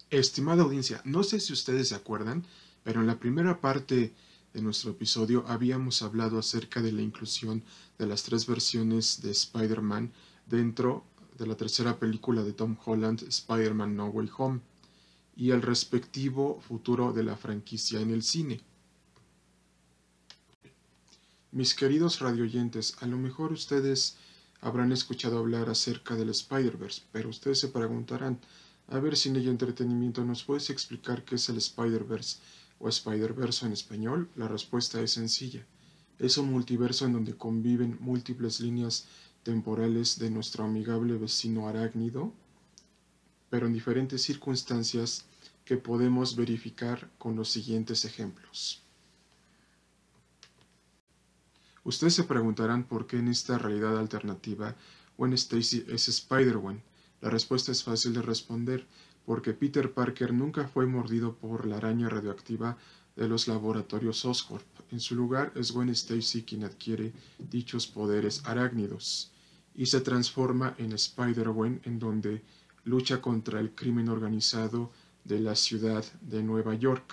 Estimada audiencia, no sé si ustedes se acuerdan, pero en la primera parte de nuestro episodio habíamos hablado acerca de la inclusión de las tres versiones de Spider-Man dentro de la tercera película de Tom Holland, Spider-Man No Way Home, y el respectivo futuro de la franquicia en el cine. Mis queridos radioyentes, a lo mejor ustedes habrán escuchado hablar acerca del Spider-Verse, pero ustedes se preguntarán, a ver, Cine y Entretenimiento, ¿nos puedes explicar qué es el Spider-Verse o Spider-Verse en español? La respuesta es sencilla. Es un multiverso en donde conviven múltiples líneas temporales de nuestro amigable vecino arácnido, pero en diferentes circunstancias que podemos verificar con los siguientes ejemplos. Ustedes se preguntarán por qué en esta realidad alternativa Gwen Stacy es Spider-Gwen. La respuesta es fácil de responder, porque Peter Parker nunca fue mordido por la araña radioactiva de los laboratorios Oscorp. En su lugar es Gwen Stacy quien adquiere dichos poderes arácnidos y se transforma en Spider-Gwen, en donde lucha contra el crimen organizado de la ciudad de Nueva York.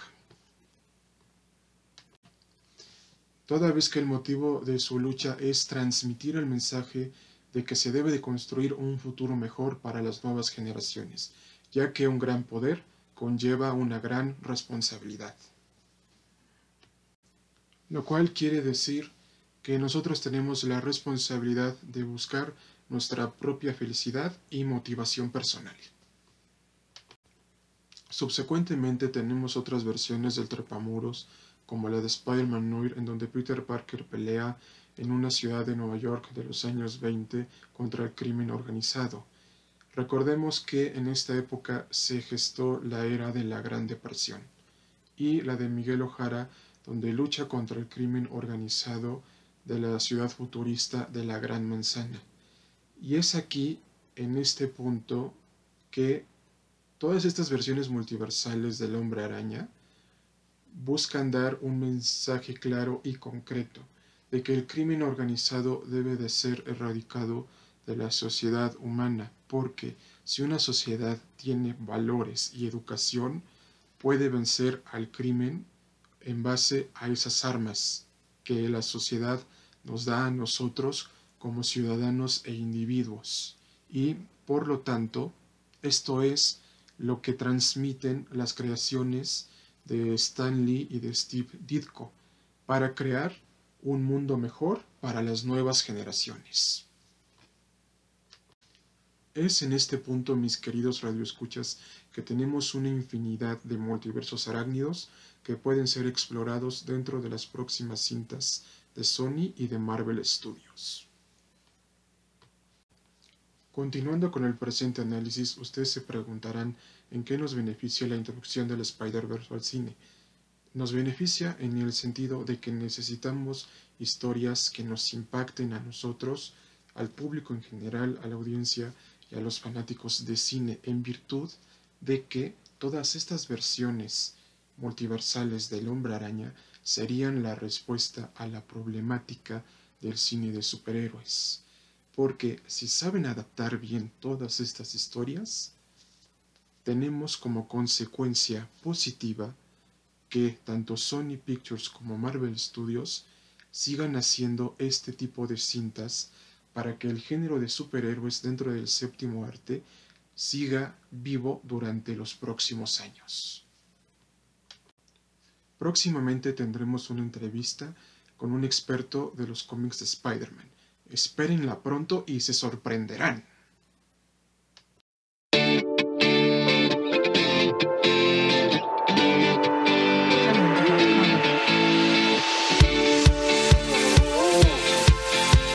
Toda vez que el motivo de su lucha es transmitir el mensaje de que se debe de construir un futuro mejor para las nuevas generaciones, ya que un gran poder conlleva una gran responsabilidad. Lo cual quiere decir que nosotros tenemos la responsabilidad de buscar nuestra propia felicidad y motivación personal. Subsecuentemente tenemos otras versiones del trepamuros, como la de Spider-Man Noir, en donde Peter Parker pelea en una ciudad de Nueva York de los años 20 contra el crimen organizado. Recordemos que en esta época se gestó la era de la Gran Depresión, y la de Miguel O'Hara, donde lucha contra el crimen organizado de la ciudad futurista de la Gran Manzana. Y es aquí, en este punto, que todas estas versiones multiversales del Hombre Araña buscan dar un mensaje claro y concreto de que el crimen organizado debe de ser erradicado de la sociedad humana, porque si una sociedad tiene valores y educación, puede vencer al crimen en base a esas armas que la sociedad nos da a nosotros como ciudadanos e individuos. Y, por lo tanto, esto es lo que transmiten las creaciones de Stan Lee y de Steve Ditko para crear un mundo mejor para las nuevas generaciones. Es en este punto, mis queridos radioescuchas, que tenemos una infinidad de multiversos arácnidos que pueden ser explorados dentro de las próximas cintas de Sony y de Marvel Studios. Continuando con el presente análisis, ustedes se preguntarán en qué nos beneficia la introducción del Spider-Verse al cine. Nos beneficia en el sentido de que necesitamos historias que nos impacten a nosotros, al público en general, a la audiencia y a los fanáticos de cine, en virtud de que todas estas versiones multiversales del Hombre Araña serían la respuesta a la problemática del cine de superhéroes. Porque si saben adaptar bien todas estas historias, tenemos como consecuencia positiva que tanto Sony Pictures como Marvel Studios sigan haciendo este tipo de cintas para que el género de superhéroes dentro del séptimo arte siga vivo durante los próximos años. Próximamente tendremos una entrevista con un experto de los cómics de Spider-Man. Espérenla pronto y se sorprenderán.